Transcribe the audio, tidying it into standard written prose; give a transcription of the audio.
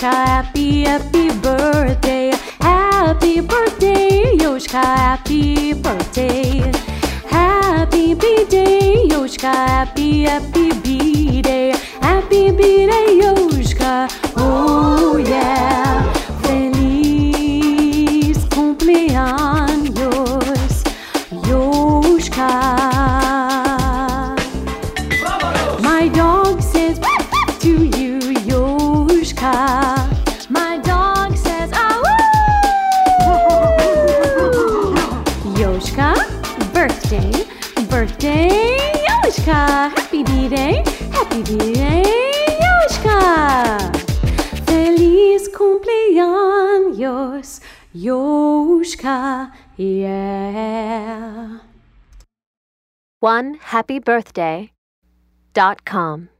happy, happy birthday. Happy birthday, Yoshka, happy birthday. Happy B-Day, Yoshka, happy, happy B-Day. Happy B-Day, Yoshka, oh yeah. Feliz cumpleaños, Yoshka. My dog says to you, Yoshka. My dog says, ah, woo! Yoshka, birthday, birthday, Yoshka. Happy B-Day, Yoshka. Feliz cumpleaños, Yoshka, yeah. OneHappyBirthday.com